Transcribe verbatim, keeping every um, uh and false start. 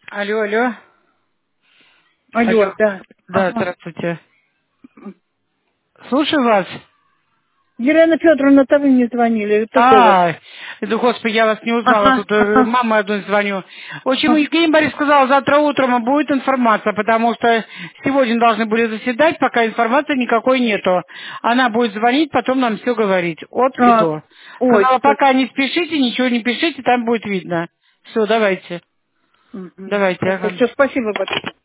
Алло, алло. Алло, Алло. да. Да, Ага. здравствуйте. Слушаю вас. Елена Федоровна-то вы мне звонили. Это кто у вас? А, да, господи, я вас не узнала, Ага, тут э, ага. мама одной звоню. В общем, ага. Евгений Борис сказал, завтра утром будет информация, потому что сегодня должны были заседать, пока информации никакой нету. Она будет звонить, потом нам все говорить, от и А, до. ой, Сказала, спасибо. пока не спешите, ничего не пишите, там будет видно. Все, давайте. Давайте, ага. Все, спасибо большое.